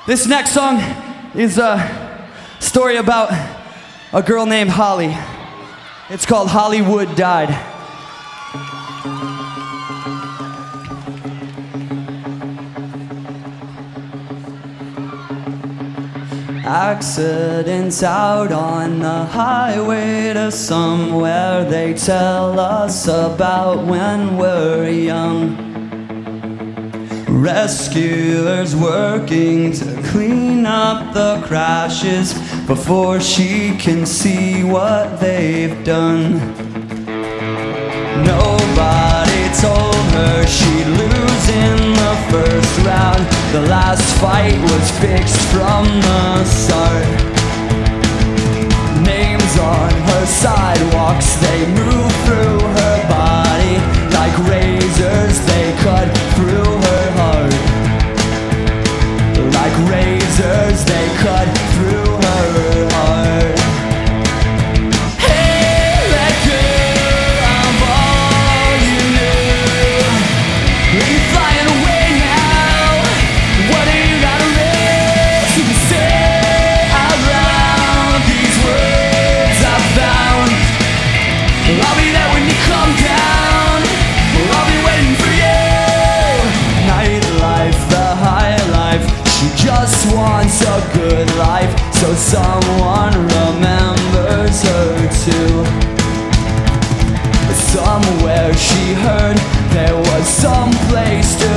This next song is a story about a girl named Holly. It's called Hollywood Died. Accidents out on the highway to somewhere they tell us about when we're young. Rescuers working to clean up the crashes before she can see what they've done. Nobody told her she'd lose in the first round. The last fight was fixed from the start. Names on her sidewalks, they move through her body like razors, they cut through her heart. Like razors, they cut through her heart. Hey, let go of all you knew. You're flying away now. What do you got to lose? You can say out loud these words I found. I'll be there when you come down. I'll be waiting for you. Nightlife, the high life. She just wants a good life, so someone remembers her too. Somewhere she heard there was some place to